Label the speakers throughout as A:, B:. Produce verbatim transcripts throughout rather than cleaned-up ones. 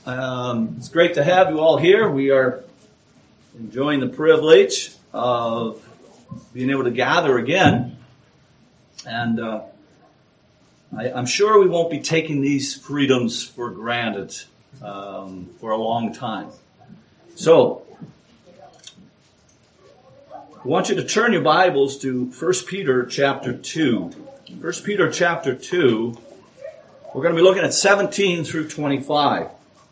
A: Um, it's great to have you all here. We are enjoying the privilege of being able to gather again. And uh, I, I'm sure we won't be taking these freedoms for granted um, for a long time. So, I want you to turn your Bibles to First Peter chapter two. First Peter chapter two, we're going to be looking at seventeen through twenty-five.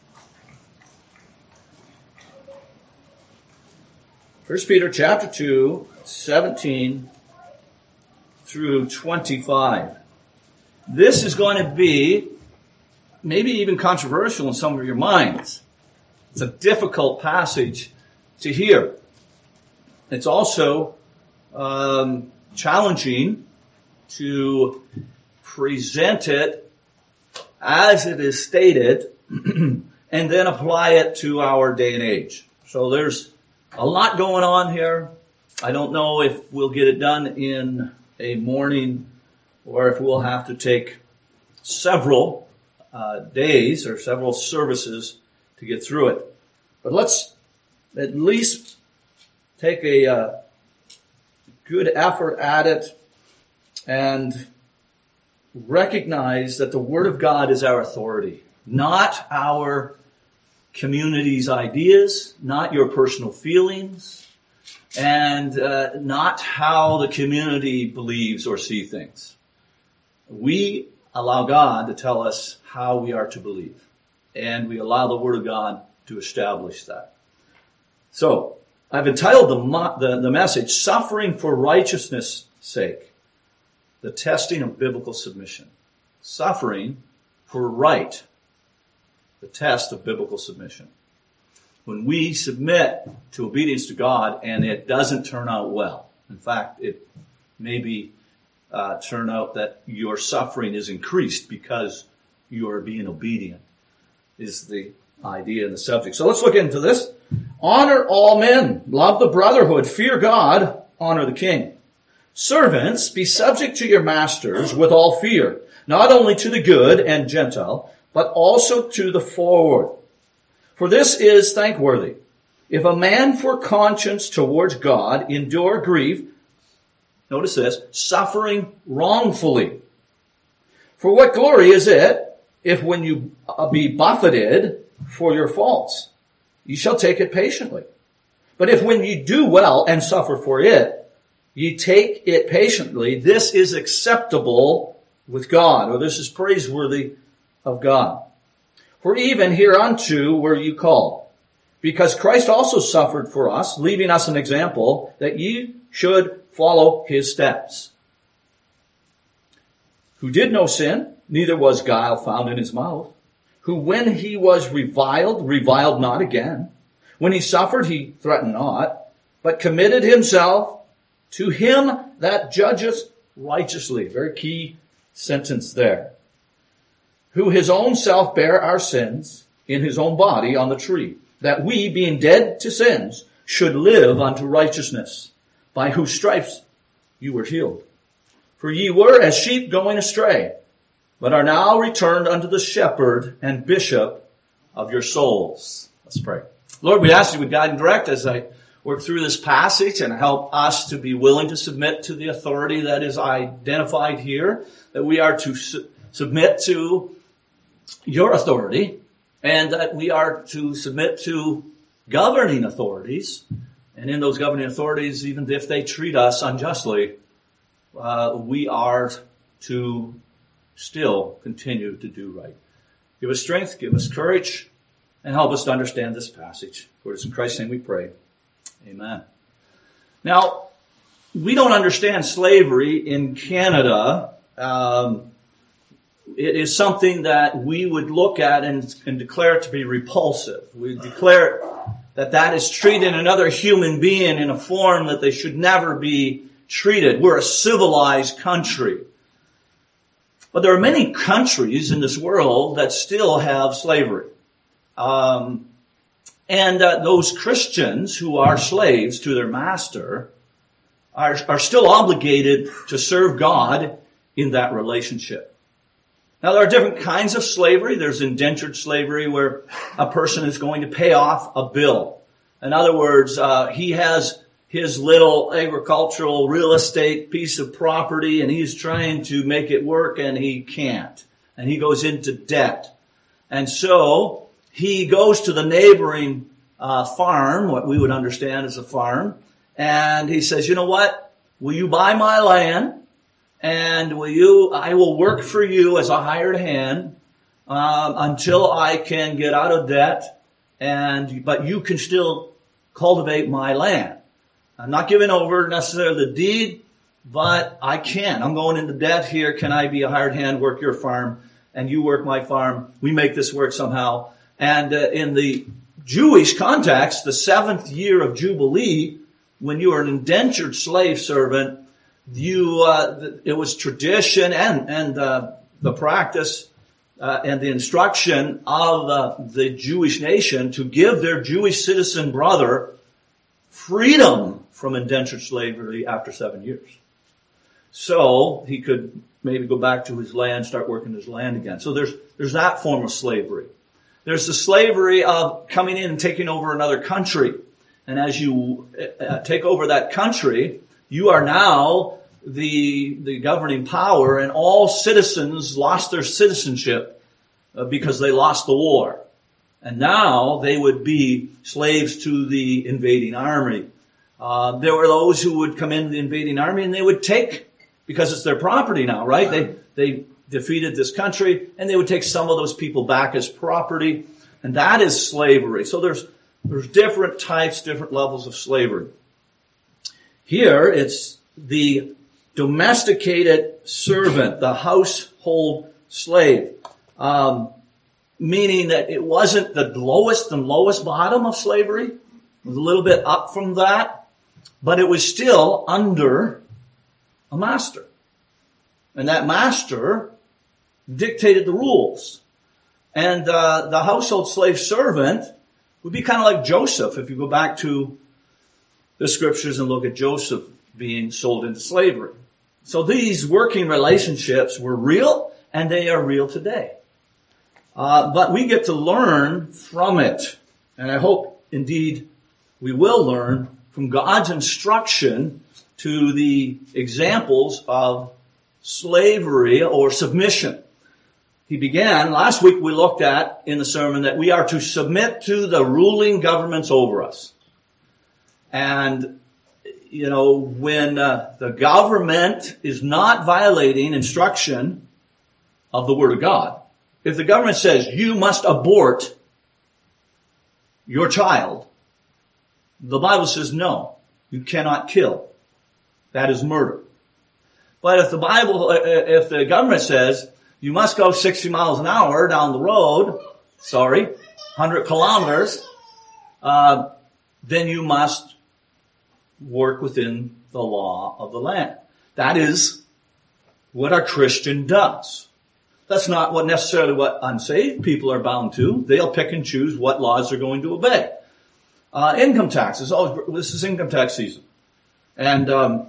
A: First Peter chapter two, seventeen through twenty-five. This is going to be maybe even controversial in some of your minds. It's a difficult passage to hear. It's also um, challenging to present it as it is stated and then apply it to our day and age. So there's a lot going on here. I don't know if we'll get it done in a morning or if we'll have to take several uh, days or several services to get through it. But let's at least take a uh, good effort at it and recognize that the Word of God is our authority, not our community's ideas, not your personal feelings, and uh, not how the community believes or sees things. We allow God to tell us how we are to believe, and we allow the Word of God to establish that. So, I've entitled the, the, the message, Suffering for Righteousness' Sake, the Testing of Biblical Submission. Suffering for right, the test of biblical submission. When we submit to obedience to God and it doesn't turn out well, in fact, it maybe uh, turn out that your suffering is increased because you are being obedient, is the idea and the subject. So let's look into this. Honor all men, love the brotherhood, fear God, honor the king. Servants, be subject to your masters with all fear, not only to the good and gentle, but also to the forward. For this is thankworthy. If a man for conscience towards God endure grief, notice this, suffering wrongfully. For what glory is it if when you be buffeted for your faults, ye shall take it patiently? But if when ye do well and suffer for it, ye take it patiently, this is acceptable with God, or this is praiseworthy of God. For even hereunto were you called, because Christ also suffered for us, leaving us an example that ye should follow his steps. Who did no sin, neither was guile found in his mouth. Who when he was reviled, reviled not again. When he suffered, he threatened not, but committed himself to him that judgeth righteously. Very key sentence there. Who his own self bare our sins in his own body on the tree, that we, being dead to sins, should live unto righteousness, by whose stripes you were healed. For ye were as sheep going astray, but are now returned unto the shepherd and bishop of your souls. Let's pray. Lord, we ask you would guide and direct as I work through this passage and help us to be willing to submit to the authority that is identified here, that we are to su- submit to your authority, and that we are to submit to governing authorities. And in those governing authorities, even if they treat us unjustly, uh, we are to still continue to do right. Give us strength, give us courage, and help us to understand this passage. For it is in Christ's name we pray. Amen. Now, we don't understand slavery in Canada. Um, it is something that we would look at and, and declare to be repulsive. We declare that that is treating another human being in a form that they should never be treated. We're a civilized country. But there are many countries in this world that still have slavery. Um, and uh, those Christians who are slaves to their master are, are still obligated to serve God in that relationship. Now, there are different kinds of slavery. There's indentured slavery where a person is going to pay off a bill. In other words, uh, he has his little agricultural real estate piece of property and he's trying to make it work and he can't. And he goes into debt. And so he goes to the neighboring uh, farm, what we would understand as a farm, and he says, you know what? Will you buy my land? And will you, I will work for you as a hired hand, um, until I can get out of debt, and, but you can still cultivate my land. I'm not giving over necessarily the deed, but I can. I'm going into debt here. Can I be a hired hand, work your farm, and you work my farm? We make this work somehow. And uh, in the Jewish context, the seventh year of Jubilee, when you were an indentured slave servant, You, uh, it was tradition and, and, uh, the practice, uh, and the instruction of uh, the Jewish nation to give their Jewish citizen brother freedom from indentured slavery after seven years. So he could maybe go back to his land, start working his land again. So there's, there's that form of slavery. There's the slavery of coming in and taking over another country. And as you uh, take over that country, you are now the the governing power, and all citizens lost their citizenship uh, because they lost the war. And now they would be slaves to the invading army. Uh, there were those who would come into the invading army and they would take, because it's their property now, right? They they defeated this country and they would take some of those people back as property. And that is slavery. So there's there's different types, different levels of slavery. Here, it's the domesticated servant, the household slave, um, meaning that it wasn't the lowest and lowest bottom of slavery. It was a little bit up from that, but it was still under a master. And that master dictated the rules. And uh, the household slave servant would be kind of like Joseph, if you go back to the scriptures and look at Joseph being sold into slavery. So these working relationships were real, and they are real today. Uh, but we get to learn from it. And I hope, indeed, we will learn from God's instruction to the examples of slavery or submission. He began, last week we looked at in the sermon that we are to submit to the ruling governments over us. And, you know, when uh, the government is not violating instruction of the Word of God, if the government says you must abort your child, the Bible says no, you cannot kill. That is murder. But if the Bible, if the government says you must go sixty miles an hour down the road, sorry, one hundred kilometers, uh, then you must work within the law of the land. That is what a Christian does. That's not what necessarily what unsaved people are bound to. They'll pick and choose what laws they're going to obey. Uh, income taxes. Oh, this is income tax season. And um,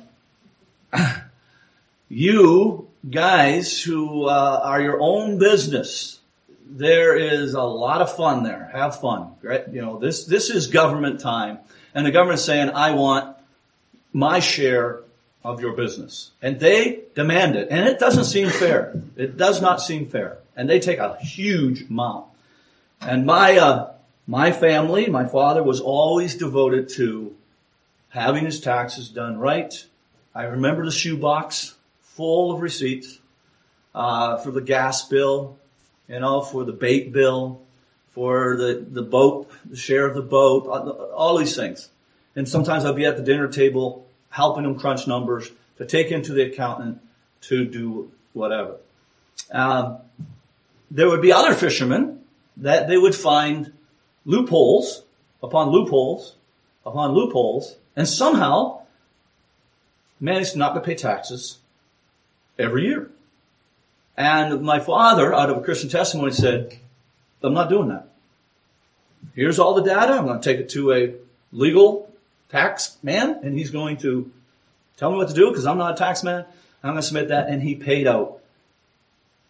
A: you guys who uh, are your own business, there is a lot of fun there. Have fun. Right? You know, this this is government time. And the government's saying, I want my share of your business. And they demand it. And it doesn't seem fair. It does not seem fair. And they take a huge amount. And my uh, my family, my father was always devoted to having his taxes done right. I remember the shoebox full of receipts uh, for the gas bill, you know, for the bait bill, for the, the boat, the share of the boat, all these things. And sometimes I'd be at the dinner table helping them crunch numbers to take into the accountant to do whatever. Um, there would be other fishermen that they would find loopholes upon loopholes upon loopholes and somehow managed not to pay taxes every year. And my father, out of a Christian testimony, said, I'm not doing that. Here's all the data. I'm going to take it to a legal tax man, and he's going to tell me what to do because I'm not a tax man. I'm going to submit that. And he paid out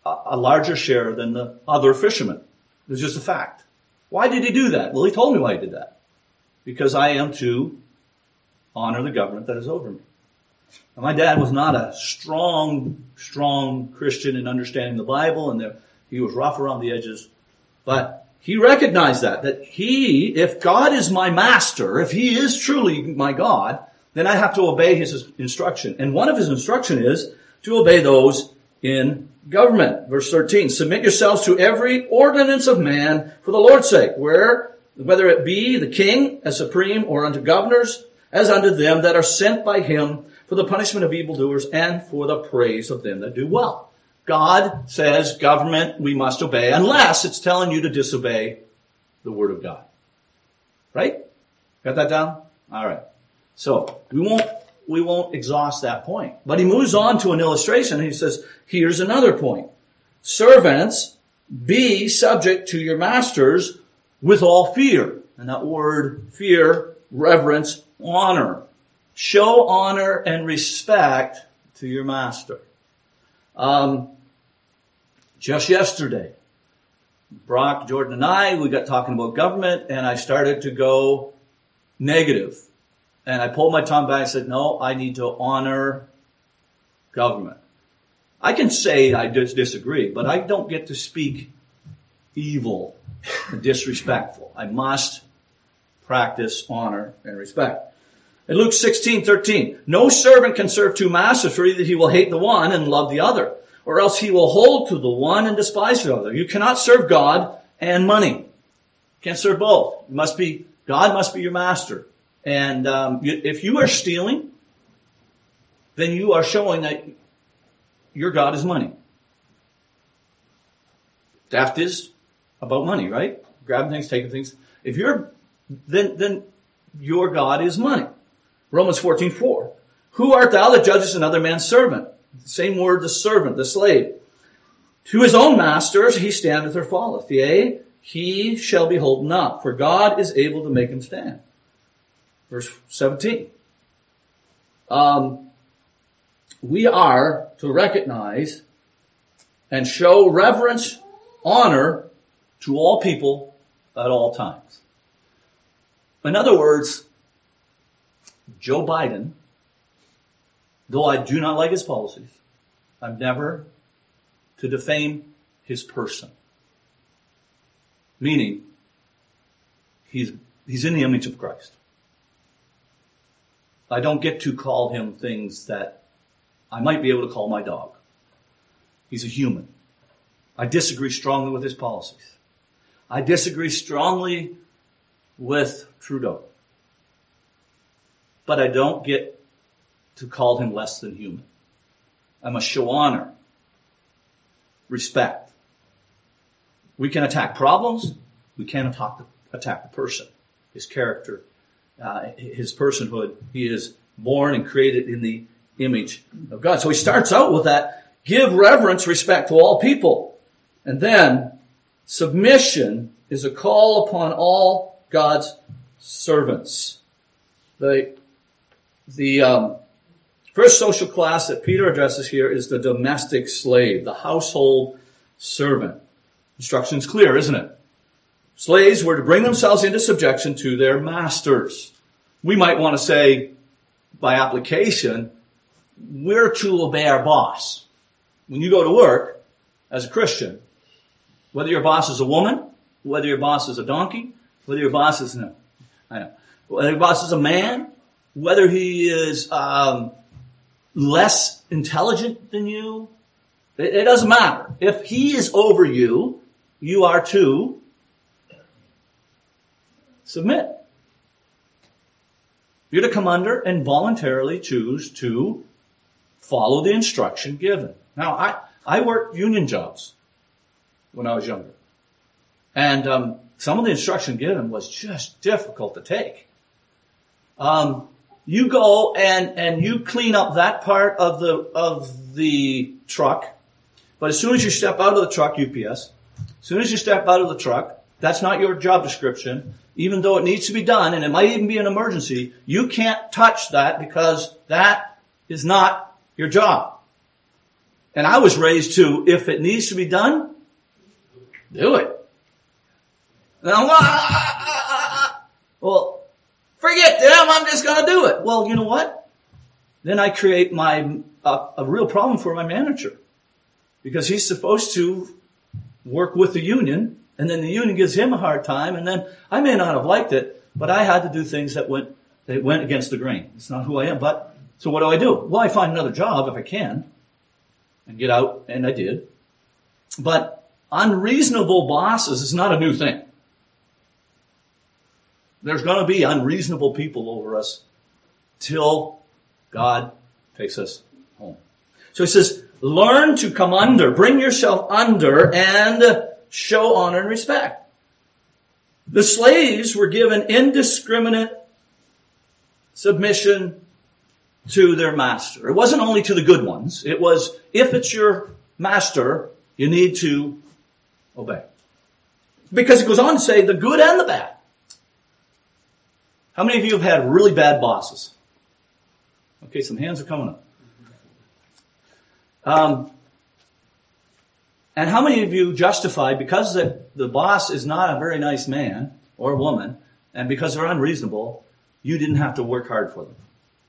A: a larger share than the other fishermen. It's just a fact. Why did he do that? Well, he told me why he did that. Because I am to honor the government that is over me. Now, my dad was not a strong, strong Christian in understanding the Bible, and the, he was rough around the edges. But he recognized that, that he, if God is my master, if he is truly my God, then I have to obey his instruction. And one of his instruction is to obey those in government. Verse thirteen, submit yourselves to every ordinance of man for the Lord's sake, where, whether it be the king as supreme or unto governors, as unto them that are sent by him for the punishment of evildoers and for the praise of them that do well. God says government we must obey unless it's telling you to disobey the word of God. Right? Got that down? All right. So we won't we won't exhaust that point. But he moves on to an illustration. He says, here's another point. Servants, be subject to your masters with all fear. And that word fear, reverence, honor. Show honor and respect to your master. Um, just yesterday, Brock, Jordan, and I, we got talking about government, and I started to go negative. And I pulled my tongue back and said, no, I need to honor government. I can say I just disagree, but I don't get to speak evil and disrespectful. I must practice honor and respect. In Luke sixteen thirteen, no servant can serve two masters, for either he will hate the one and love the other, or else he will hold to the one and despise the other. You cannot serve God and money. You can't serve both. It must be, God must be your master. And um, if you are stealing, then you are showing that your God is money. Theft is about money, right? Grabbing things, taking things. If you're, then then your God is money. Romans fourteen four. Who art thou that judgest another man's servant? Same word, the servant, the slave. To his own masters he standeth or falleth. Yea, he shall be holden up, for God is able to make him stand. Verse seventeen. Um, we are to recognize and show reverence, honor to all people at all times. In other words, Joe Biden, though I do not like his policies, I'm never to defame his person. Meaning, he's, he's in the image of Christ. I don't get to call him things that I might be able to call my dog. He's a human. I disagree strongly with his policies. I disagree strongly with Trudeau. But I don't get to call him less than human. I must show honor, respect. We can attack problems. We can't attack the, attack the person, his character, uh, his personhood. He is born and created in the image of God. So he starts out with that, give reverence, respect to all people. And then submission is a call upon all God's servants. The, the um, first social class that Peter addresses here is the domestic slave, the household servant. Instruction's clear, isn't it? Slaves were to bring themselves into subjection to their masters. We might want to say, by application, we're to obey our boss. When you go to work as a Christian, whether your boss is a woman, whether your boss is a donkey, whether your boss is no, I know, whether your boss is a man, whether he is um, less intelligent than you, it, it doesn't matter. If he is over you, you are to submit. You're to come under and voluntarily choose to follow the instruction given. Now, I, I worked union jobs when I was younger. And um, some of the instruction given was just difficult to take. Um, you go and, and you clean up that part of the of the truck. But as soon as you step out of the truck, U P S, as soon as you step out of the truck, that's not your job description. Even though it needs to be done, and it might even be an emergency, you can't touch that because that is not your job. And I was raised to, if it needs to be done, do it. And I'm, ah, ah, ah, ah. Well, forget them, I'm just going to do it. Well, you know what? Then I create my uh, a real problem for my manager. Because he's supposed to work with the union, and then the union gives him a hard time, and then I may not have liked it, but I had to do things that went that went against the grain. It's not who I am. But so what do I do? Well, I find another job if I can and get out, and I did. But unreasonable bosses is not a new thing. There's going to be unreasonable people over us till God takes us home. So he says, learn to come under, bring yourself under, and show honor and respect. The slaves were given indiscriminate submission to their master. It wasn't only to the good ones. It was, if it's your master, you need to obey. Because it goes on to say the good and the bad. How many of you have had really bad bosses? Okay, some hands are coming up. Um, and how many of you justify, because the, the boss is not a very nice man or woman, and because they're unreasonable, you didn't have to work hard for them?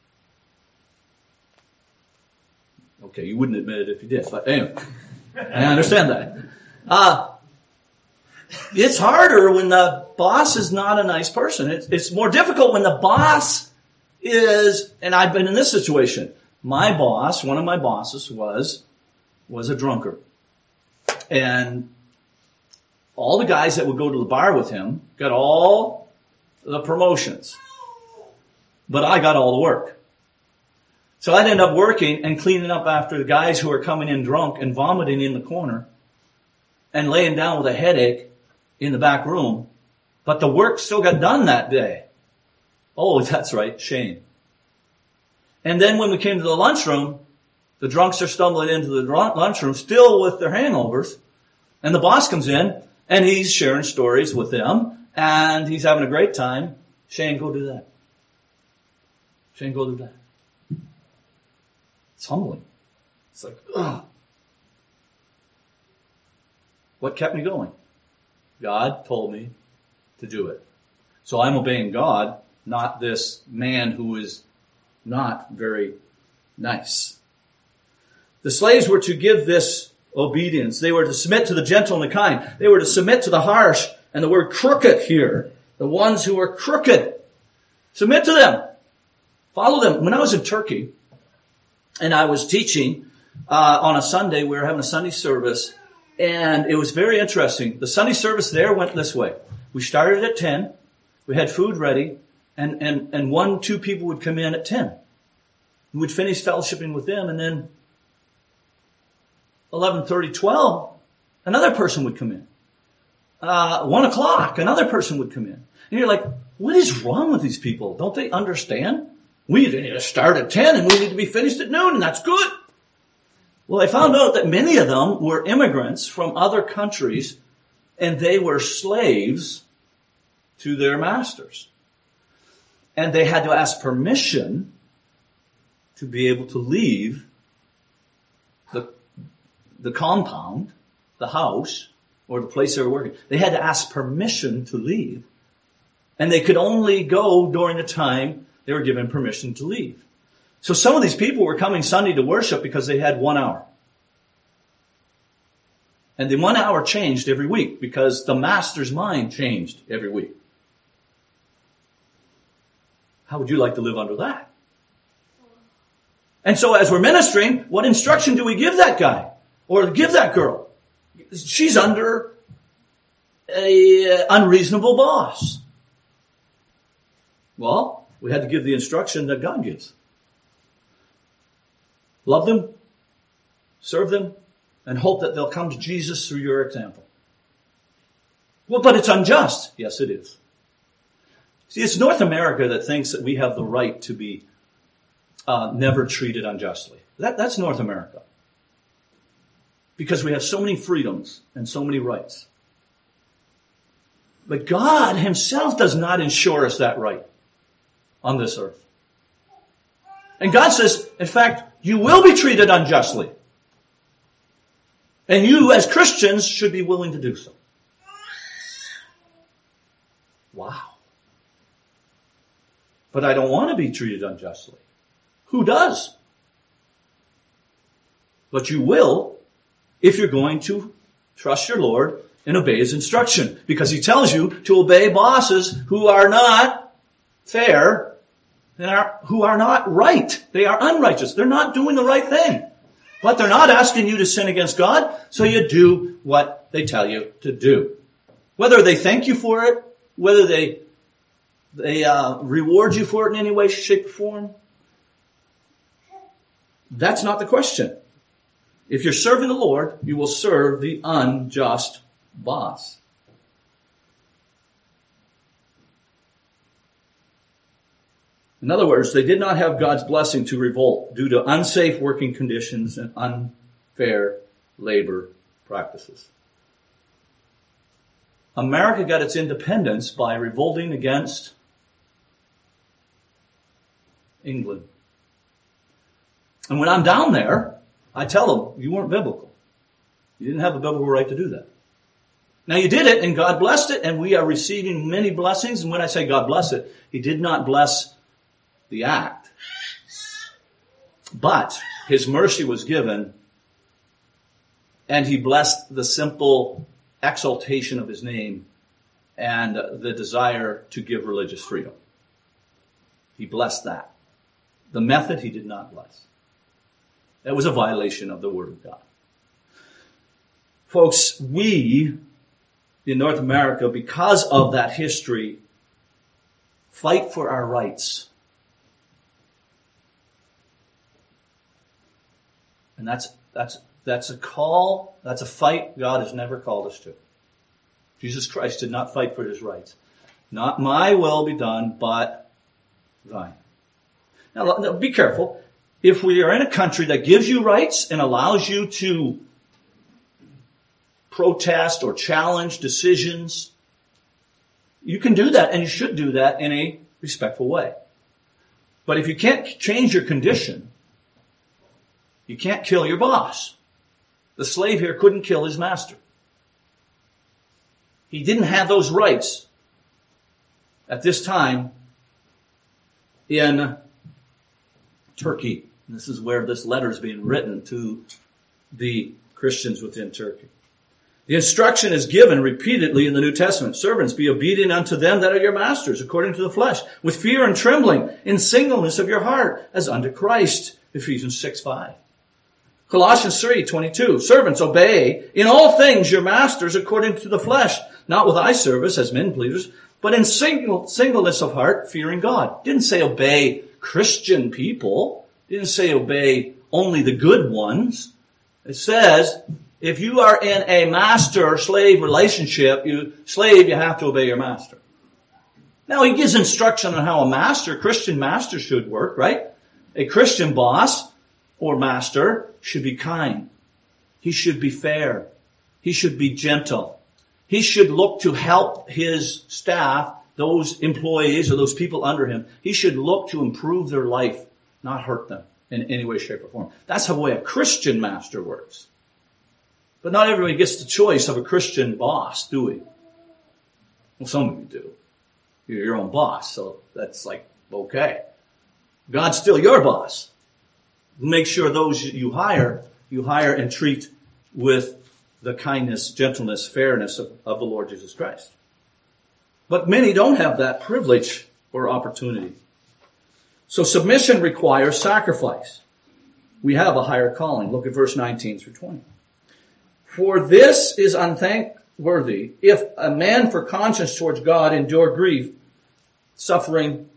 A: Okay, you wouldn't admit it if you did, but anyway, I understand that. Uh, it's harder when the boss is not a nice person. It's, it's more difficult when the boss is, and I've been in this situation. My boss, one of my bosses was, was a drunkard. And all the guys that would go to the bar with him got all the promotions. But I got all the work. So I'd end up working and cleaning up after the guys who are coming in drunk and vomiting in the corner and laying down with a headache in the back room. But the work still got done that day. Oh, that's right, shame. And then when we came to the lunchroom, the drunks are stumbling into the lunchroom still with their hangovers. And the boss comes in and he's sharing stories with them and he's having a great time. Shane, go do that. Shane, go do that. It's humbling. It's like, ugh. What kept me going? God told me to do it. So I'm obeying God, not this man who is not very nice. The slaves were to give this obedience. They were to submit to the gentle and the kind. They were to submit to the harsh. And the word crooked here, the ones who were crooked, submit to them. Follow them. When I was in Turkey and I was teaching uh, on a Sunday, we were having a Sunday service, and it was very interesting. The Sunday service there went this way. We started at ten. We had food ready, and, and, and one, two people would come in at ten. We would finish fellowshipping with them, and then eleven thirty, twelve, another person would come in. Uh, one o'clock, another person would come in. And you're like, what is wrong with these people? Don't they understand? We need to start at ten and we need to be finished at noon, and that's good. Well, I found out that many of them were immigrants from other countries, and they were slaves to their masters. And they had to ask permission to be able to leave the, the compound, the house, or the place they were working. They had to ask permission to leave. And they could only go during the time they were given permission to leave. So some of these people were coming Sunday to worship because they had one hour. And the one hour changed every week because the master's mind changed every week. How would you like to live under that? And so as we're ministering, what instruction do we give that guy or give that girl? She's under an unreasonable boss. Well, we had to give the instruction that God gives. Love them, serve them, and hope that they'll come to Jesus through your example. Well, but it's unjust. Yes, it is. See, it's North America that thinks that we have the right to be uh, never treated unjustly. That, that's North America. Because we have so many freedoms and so many rights. But God himself does not ensure us that right on this earth. And God says, in fact, you will be treated unjustly. And you, as Christians, should be willing to do so. Wow. But I don't want to be treated unjustly. Who does? But you will if you're going to trust your Lord and obey His instruction. Because He tells you to obey bosses who are not fair and are, who are not right. They are unrighteous. They're not doing the right thing. But they're not asking you to sin against God, so you do what they tell you to do. Whether they thank you for it, whether they they uh, reward you for it in any way, shape, or form, that's not the question. If you're serving the Lord, you will serve the unjust boss. In other words, they did not have God's blessing to revolt due to unsafe working conditions and unfair labor practices. America got its independence by revolting against England. And when I'm down there, I tell them, you weren't biblical. You didn't have a biblical right to do that. Now you did it, and God blessed it, and we are receiving many blessings. And when I say God bless it, He did not bless the act. But His mercy was given, and He blessed the simple exaltation of His name and the desire to give religious freedom. He blessed that. The method He did not bless. That was a violation of the Word of God. Folks, we in North America, because of that history, fight for our rights. And that's that's that's a call, that's a fight God has never called us to. Jesus Christ did not fight for His rights. Not my will be done, but thine. Now, be careful. If we are in a country that gives you rights and allows you to protest or challenge decisions, you can do that, and you should do that in a respectful way. But if you can't change your condition, you can't kill your boss. The slave here couldn't kill his master. He didn't have those rights at this time in Turkey. This is where this letter is being written to the Christians within Turkey. The instruction is given repeatedly in the New Testament. Servants, be obedient unto them that are your masters, according to the flesh, with fear and trembling, in singleness of your heart, as unto Christ. Ephesians six five. Colossians three twenty-two. Servants, obey in all things your masters according to the flesh, not with eye service as men pleasers, but in single, singleness of heart, fearing God. Didn't say obey Christian people. Didn't say obey only the good ones. It says, if you are in a master-slave relationship, you slave, you have to obey your master. Now, he gives instruction on how a master, Christian master, should work, right? A Christian boss or master should be kind. He should be fair. He should be gentle. He should look to help his staff, those employees or those people under him. He should look to improve their life, not hurt them in any way, shape, or form. That's the way a Christian master works. But not everybody gets the choice of a Christian boss, do we? Well, some of you do. You're your own boss, so that's like, okay. God's still your boss. Make sure those you hire, you hire and treat with the kindness, gentleness, fairness of, of the Lord Jesus Christ. But many don't have that privilege or opportunity. So submission requires sacrifice. We have a higher calling. Look at verse nineteen through twenty. For this is unthankworthy, if a man for conscience towards God endure grief, suffering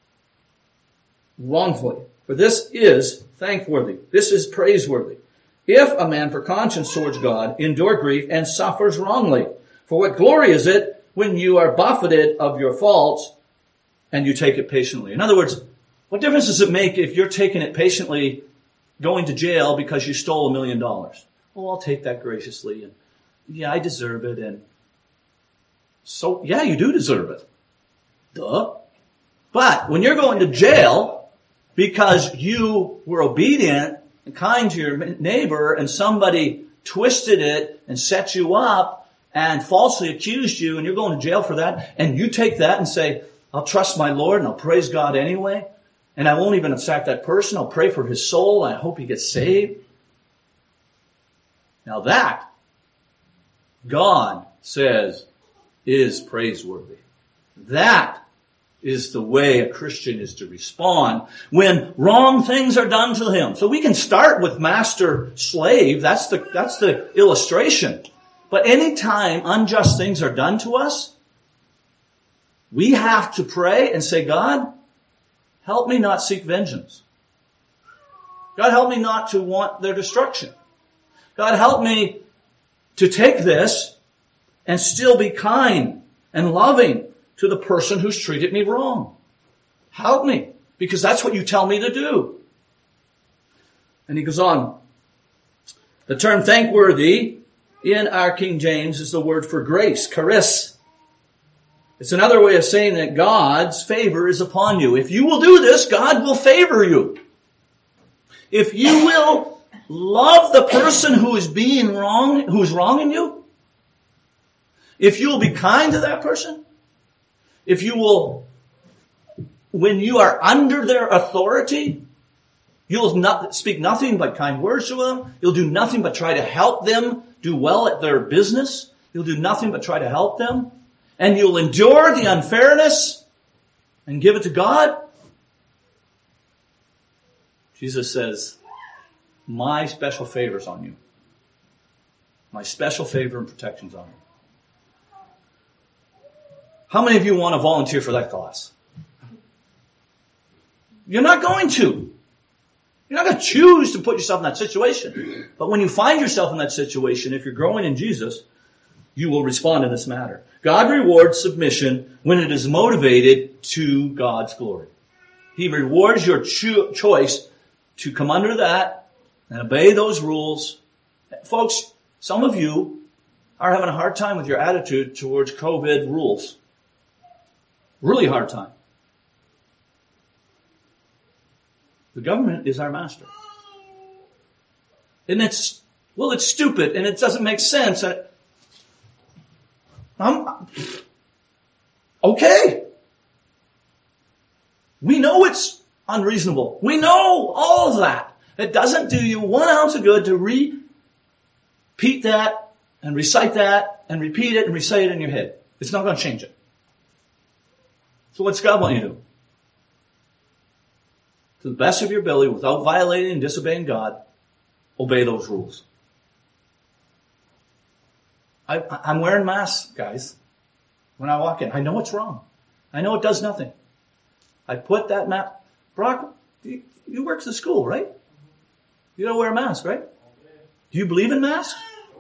A: wrongfully. For this is thankworthy. This is praiseworthy. If a man for conscience towards God endure grief and suffers wrongly. For what glory is it when you are buffeted of your faults and you take it patiently? In other words, what difference does it make if you're taking it patiently, going to jail because you stole a million dollars? Oh, I'll take that graciously, and yeah, I deserve it, and so, yeah, you do deserve it. Duh. But when you're going to jail because you were obedient and kind to your neighbor and somebody twisted it and set you up and falsely accused you, and you're going to jail for that, and you take that and say, I'll trust my Lord and I'll praise God anyway, and I won't even attack that person. I'll pray for his soul. I hope he gets saved. Now that, God says, is praiseworthy. That is the way a Christian is to respond when wrong things are done to him. So we can start with master-slave. That's the, that's the illustration. But anytime unjust things are done to us, we have to pray and say, God, help me not seek vengeance. God, help me not to want their destruction. God, help me to take this and still be kind and loving to the person who's treated me wrong. Help me, because that's what you tell me to do. And he goes on. The term thankworthy in our King James is the word for grace, charis. It's another way of saying that God's favor is upon you. If you will do this, God will favor you. If you will love the person who is being wrong, who is wronging you, if you will be kind to that person, if you will, when you are under their authority, you'll not speak nothing but kind words to them. You'll do nothing but try to help them do well at their business. You'll do nothing but try to help them. And you'll endure the unfairness and give it to God. Jesus says, my special favor's on you. My special favor and protection's on you. How many of you want to volunteer for that class? You're not going to. You're not going to choose to put yourself in that situation. But when you find yourself in that situation, if you're growing in Jesus, you will respond in this matter. God rewards submission when it is motivated to God's glory. He rewards your cho- choice to come under that and obey those rules. Folks, some of you are having a hard time with your attitude towards COVID rules. Really hard time. The government is our master. And it's, well, it's stupid and it doesn't make sense. I'm, okay. We know it's unreasonable. We know all of that. It doesn't do you one ounce of good to repeat that and recite that and repeat it and recite it in your head. It's not going to change it. So what's God want you to do? To the best of your ability, without violating and disobeying God, obey those rules. I, I'm wearing masks, guys, when I walk in. I know it's wrong. I know it does nothing. I put that mask. Brock, you, you work at the school, right? You don't wear a mask, right? Do you believe in masks?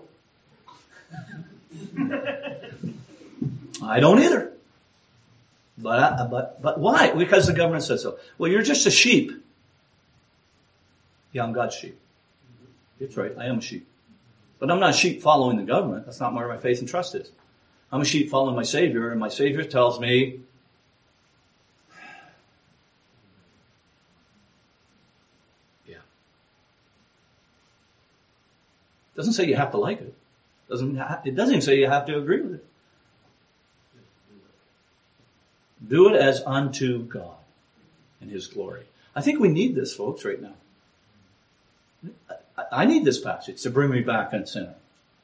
A: I don't either. But, I, but, but why? Because the government says so. Well, you're just a sheep. Yeah, I'm God's sheep. That's right. I am a sheep. But I'm not a sheep following the government. That's not where my faith and trust is. I'm a sheep following my Savior, and my Savior tells me, yeah. Doesn't say you have to like it. Doesn't ha- it doesn't even say you have to agree with it. Do it as unto God in His glory. I think we need this, folks, right now. I need this passage to bring me back in center.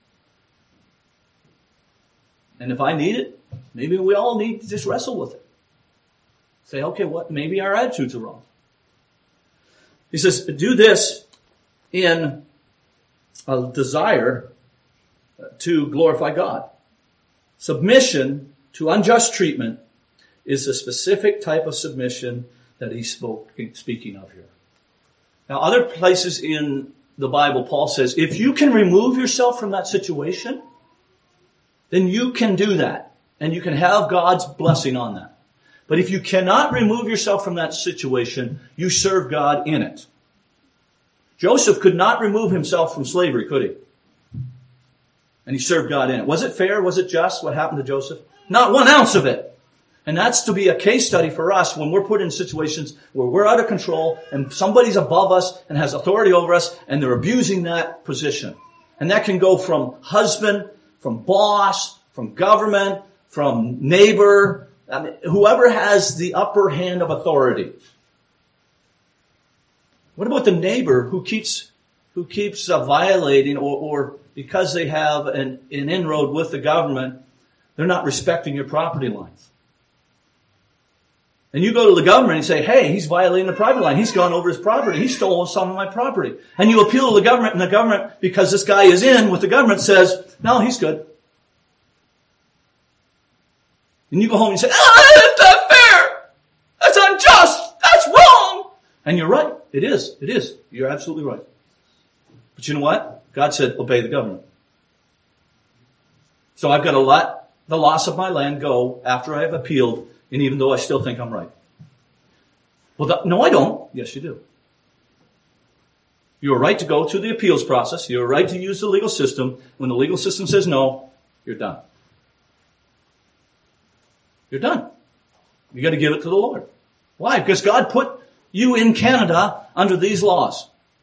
A: And if I need it, maybe we all need to just wrestle with it. Say, okay, what? Maybe our attitudes are wrong. He says, do this in a desire to glorify God. Submission to unjust treatment is a specific type of submission that he's spoke, speaking of here. Now, other places in the Bible, Paul says, if you can remove yourself from that situation, then you can do that. And you can have God's blessing on that. But if you cannot remove yourself from that situation, you serve God in it. Joseph could not remove himself from slavery, could he? And he served God in it. Was it fair? Was it just what happened to Joseph? Not one ounce of it. And that's to be a case study for us when we're put in situations where we're out of control and somebody's above us and has authority over us and they're abusing that position. And that can go from husband, from boss, from government, from neighbor, I mean, whoever has the upper hand of authority. What about the neighbor who keeps who keeps uh, violating, or, or because they have an, an inroad with the government, they're not respecting your property lines? And you go to the government and say, hey, he's violating the property line. He's gone over his property. He's stolen some of my property. And you appeal to the government, and the government, because this guy is in with the government, says, no, he's good. And you go home and say, ah, that's not fair. That's unjust. That's wrong. And you're right. It is. It is. You're absolutely right. But you know what? God said, obey the government. So I've got to let the loss of my land go after I have appealed, and even though I still think I'm right. Well, the, no, I don't. Yes, you do. You are right to go through the appeals process. You are right to use the legal system. When the legal system says no, you're done. You're done. You got to give it to the Lord. Why? Because God put you in Canada under these laws.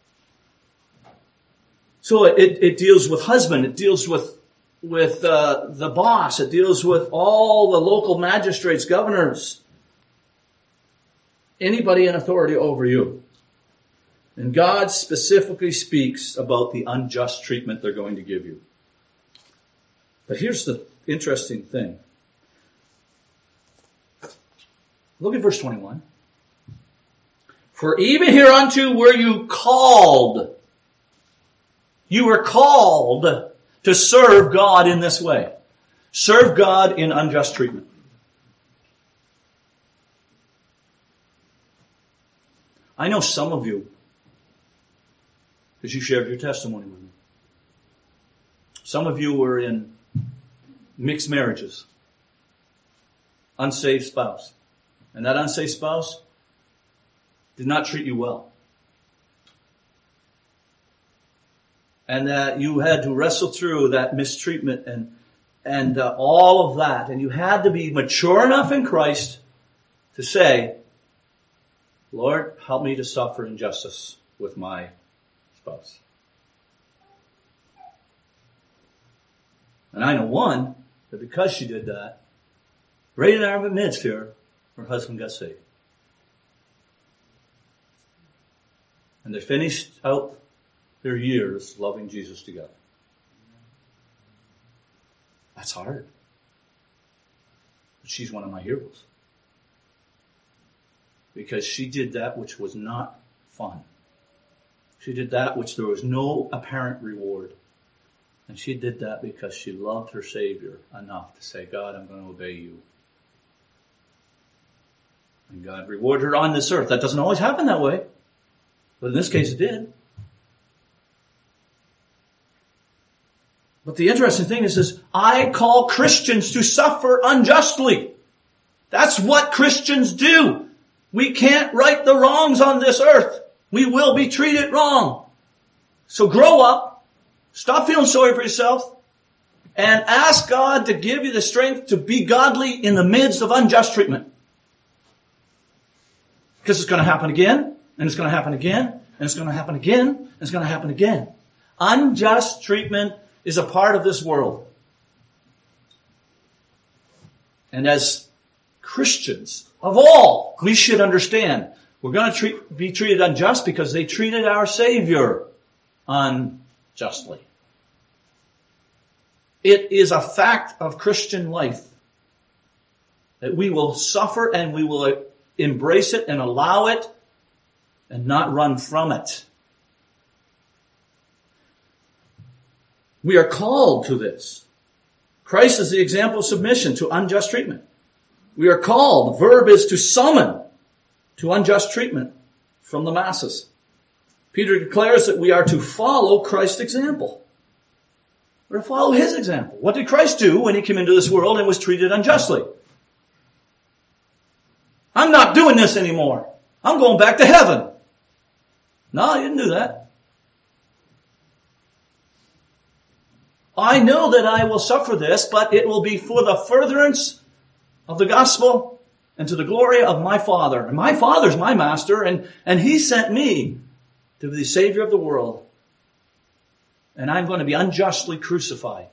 A: So it, it deals with husband. It deals with with uh, the boss. It deals with all the local magistrates, governors, anybody in authority over you. And God specifically speaks about the unjust treatment they're going to give you. But here's the interesting thing. Look at verse twenty-one. For even hereunto were you called. You were called to serve God in this way. Serve God in unjust treatment. I know some of you, because you shared your testimony with me. Some of you were in mixed marriages. Unsaved spouse. And that unsaved spouse did not treat you well. And that you had to wrestle through that mistreatment and and uh, all of that. And you had to be mature enough in Christ to say, Lord, help me to suffer injustice with my spouse. And I know one, that because she did that, right in our midst here, her husband got saved. And they finished out their years loving Jesus together. That's hard. But she's one of my heroes. Because she did that which was not fun. She did that which there was no apparent reward. And she did that because she loved her Savior enough to say, God, I'm going to obey you. And God rewarded her on this earth. That doesn't always happen that way. But in this case it did. But the interesting thing is, is I call Christians to suffer unjustly. That's what Christians do. We can't right the wrongs on this earth. We will be treated wrong. So grow up. Stop feeling sorry for yourself. And ask God to give you the strength to be godly in the midst of unjust treatment. Because it's going to happen again. And it's going to happen again. And it's going to happen again. And it's going to happen again. Unjust treatment is a part of this world. And as Christians of all, we should understand we're going to treat, be treated unjust because they treated our Savior unjustly. It is a fact of Christian life that we will suffer and we will embrace it and allow it and not run from it. We are called to this. Christ is the example of submission to unjust treatment. We are called, the verb is to summon to unjust treatment from the masses. Peter declares that we are to follow Christ's example. We're to follow his example. What did Christ do when he came into this world and was treated unjustly? I'm not doing this anymore. I'm going back to heaven. No, he didn't do that. I know that I will suffer this, but it will be for the furtherance of the gospel and to the glory of my Father. And my Father's my master, and, and he sent me to be the Savior of the world. and I'm going to be unjustly crucified.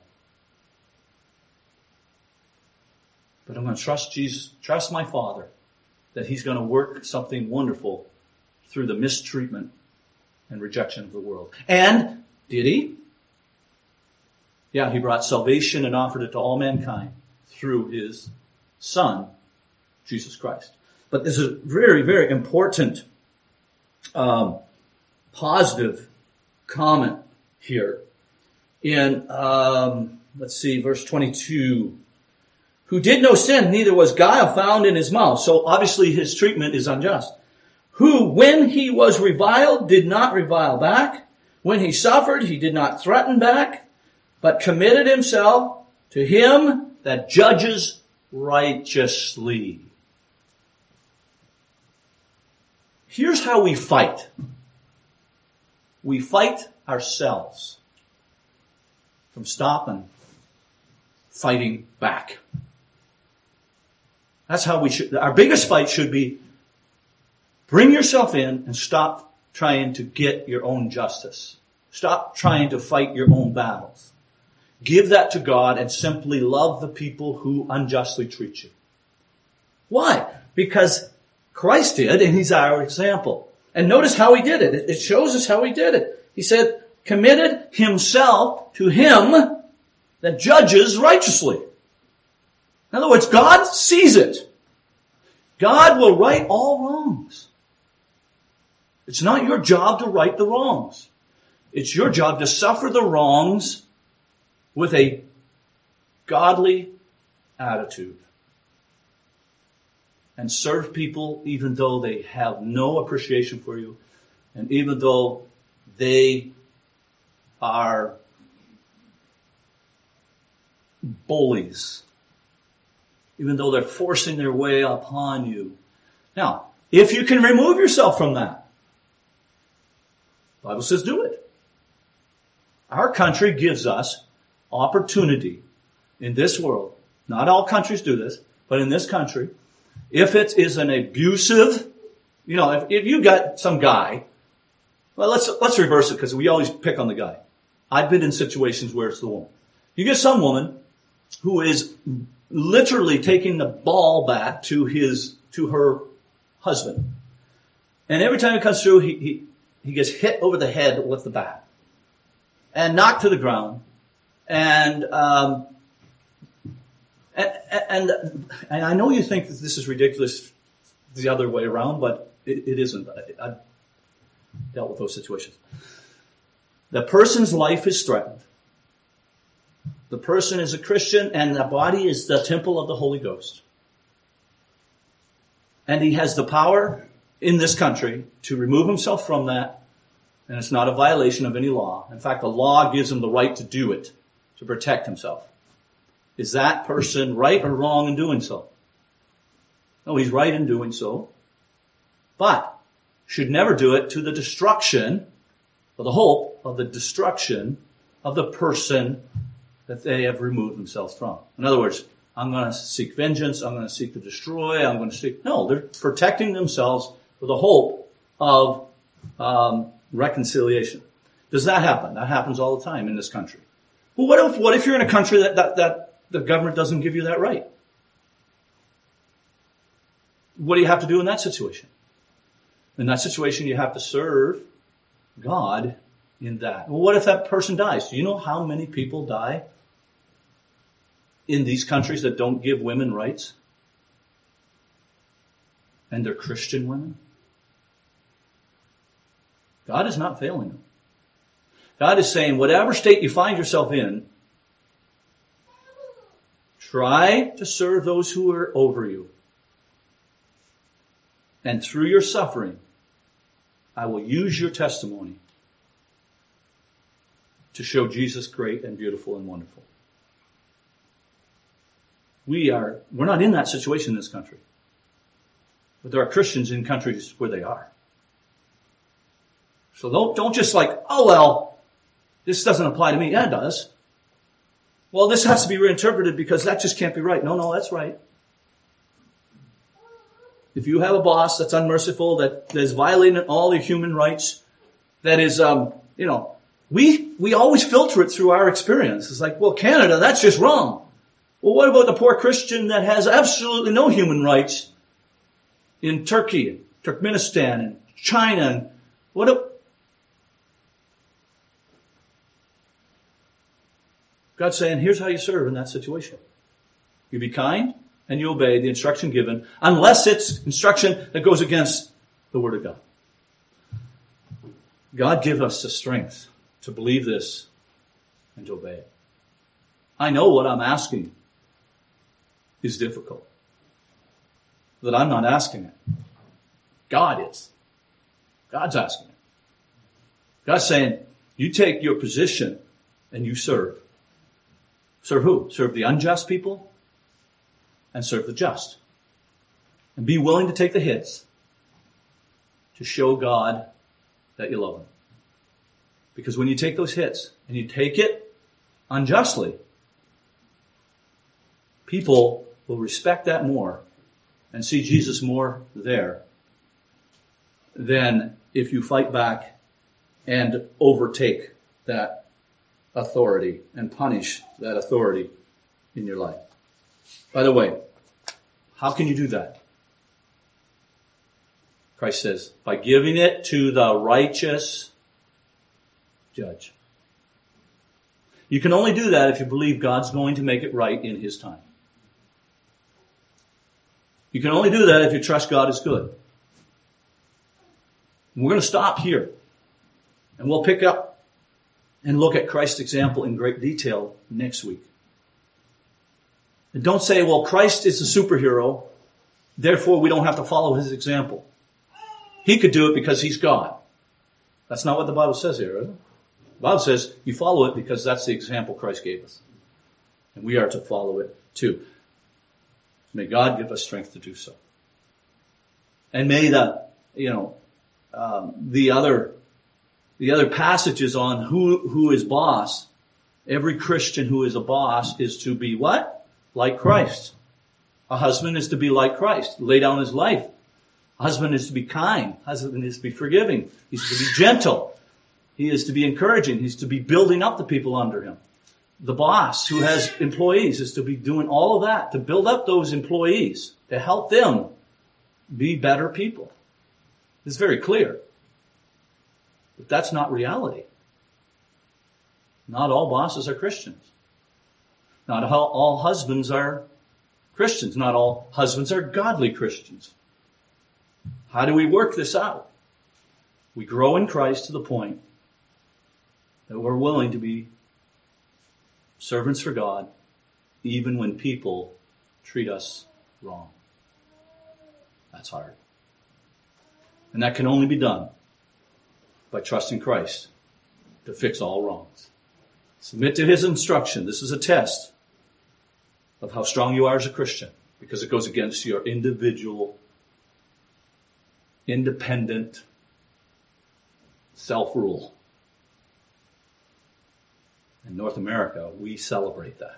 A: But I'm going to trust Jesus, trust my Father, that He's going to work something wonderful through the mistreatment and rejection of the world. And did He? Yeah, He brought salvation and offered it to all mankind through His Son, Jesus Christ. But this is a very, very important um, positive comment here. In, um, let's see, verse twenty-two. Who did no sin, neither was guile found in his mouth. So obviously his treatment is unjust. Who, when he was reviled, did not revile back. When he suffered, he did not threaten back, but committed himself to Him that judges righteously. Here's how we fight. We fight ourselves from stopping fighting back. That's how we should, our biggest fight should be bring yourself in and stop trying to get your own justice. Stop trying to fight your own battles. Give that to God and simply love the people who unjustly treat you. Why? Because Christ did, and He's our example. And notice how He did it. It shows us how He did it. He said, committed Himself to Him that judges righteously. In other words, God sees it. God will right all wrongs. It's not your job to right the wrongs. It's your job to suffer the wrongs with a godly attitude and serve people even though they have no appreciation for you and even though they are bullies, even though they're forcing their way upon you. Now, if you can remove yourself from that, the Bible says do it. Our country gives us opportunity in this world. Not all countries do this, but in this country, if it is an abusive, you know, if, if you got some guy, well, let's, let's reverse it because we always pick on the guy. I've been in situations where it's the woman. You get some woman who is literally taking the ball back to his, to her husband. And every time it comes through, he, he, he gets hit over the head with the bat and knocked to the ground. And, um, and, and, and I know you think that this is ridiculous the other way around, but it, it isn't. I, I've dealt with those situations. The person's life is threatened. The person is a Christian and the body is the temple of the Holy Ghost. And he has the power in this country to remove himself from that. And it's not a violation of any law. In fact, the law gives him the right to do it, to protect himself. Is that person right or wrong in doing so? No, he's right in doing so. But should never do it to the destruction, or the hope of the destruction of the person that they have removed themselves from. In other words, I'm going to seek vengeance, I'm going to seek to destroy, I'm going to seek... No, they're protecting themselves for the hope of um, reconciliation. Does that happen? That happens all the time in this country. Well, what if, what if you're in a country that, that, that the government doesn't give you that right? What do you have to do in that situation? In that situation, you have to serve God in that. Well, what if that person dies? Do you know how many people die in these countries that don't give women rights? And they're Christian women? God is not failing them. God is saying, whatever state you find yourself in, try to serve those who are over you. And through your suffering, I will use your testimony to show Jesus great and beautiful and wonderful. We are, we're not in that situation in this country. But there are Christians in countries where they are. So don't, don't just like, oh well, this doesn't apply to me. Yeah, it does. Well, this has to be reinterpreted because that just can't be right. No, no, that's right. If you have a boss that's unmerciful, that, that is violating all the human rights, that is, um, you know, We, we always filter it through our experience. It's like, well, Canada, that's just wrong. Well, what about the poor Christian that has absolutely no human rights in Turkey, Turkmenistan, and China? And what? A, God's saying, here's how you serve in that situation. You be kind and you obey the instruction given, unless it's instruction that goes against the Word of God. God give us the strength to believe this and to obey it. I know what I'm asking is difficult. That I'm not asking it. God is. God's asking it. God's saying, you take your position and you serve. Serve who? Serve the unjust people and serve the just. And be willing to take the hits to show God that you love Him. Because when you take those hits and you take it unjustly, people will respect that more and see Jesus more there than if you fight back and overtake that authority and punish that authority in your life. By the way, how can you do that? Christ says, by giving it to the righteous judge. You can only do that if you believe God's going to make it right in His time. You can only do that if you trust God is good. We're going to stop here. And we'll pick up and look at Christ's example in great detail next week. And don't say, well, Christ is a superhero, therefore we don't have to follow His example. He could do it because He's God. That's not what the Bible says here, is it? The Bible says you follow it because that's the example Christ gave us. And we are to follow it too. May God give us strength to do so. And may the, you know, um, the other, the other passages on who, who is boss, every Christian who is a boss is to be what? Like Christ. A husband is to be like Christ, lay down his life. A husband is to be kind. A husband is to be forgiving. He's to be gentle. He is to be encouraging. He's to be building up the people under him. The boss who has employees is to be doing all of that, to build up those employees, to help them be better people. It's very clear. But that's not reality. Not all bosses are Christians. Not all husbands are Christians. Not all husbands are godly Christians. How do we work this out? We grow in Christ to the point that we're willing to be servants for God, even when people treat us wrong. That's hard. And that can only be done by trusting Christ to fix all wrongs. Submit to His instruction. This is a test of how strong you are as a Christian, because it goes against your individual, independent self-rule. In North America, we celebrate that.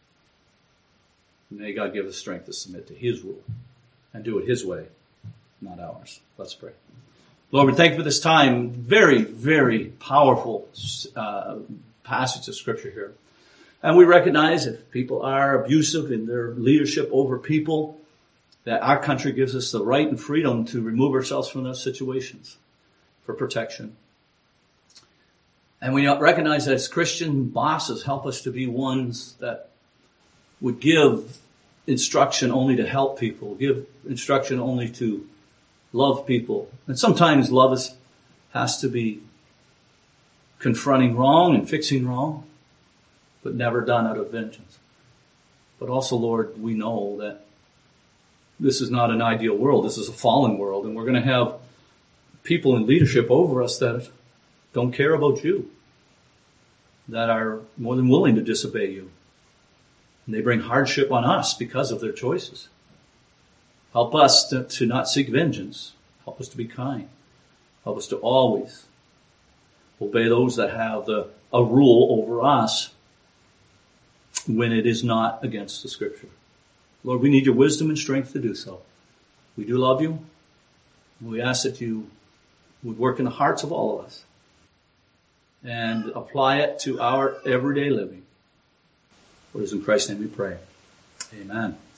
A: May God give us strength to submit to His rule and do it His way, not ours. Let's pray. Lord, we thank you for this time. Very, very powerful uh, passage of Scripture here. And we recognize if people are abusive in their leadership over people, that our country gives us the right and freedom to remove ourselves from those situations for protection. And we recognize that as Christian bosses help us to be ones that would give instruction only to help people, give instruction only to love people. And sometimes love is, has to be confronting wrong and fixing wrong, but never done out of vengeance. But also, Lord, we know that this is not an ideal world. This is a fallen world, and we're going to have people in leadership over us that don't care about you, that are more than willing to disobey you. And they bring hardship on us because of their choices. Help us to, to not seek vengeance. Help us to be kind. Help us to always obey those that have the, a rule over us when it is not against the Scripture. Lord, we need your wisdom and strength to do so. We do love you. We ask that you would work in the hearts of all of us and apply it to our everyday living. For it is in Christ's name we pray. Amen.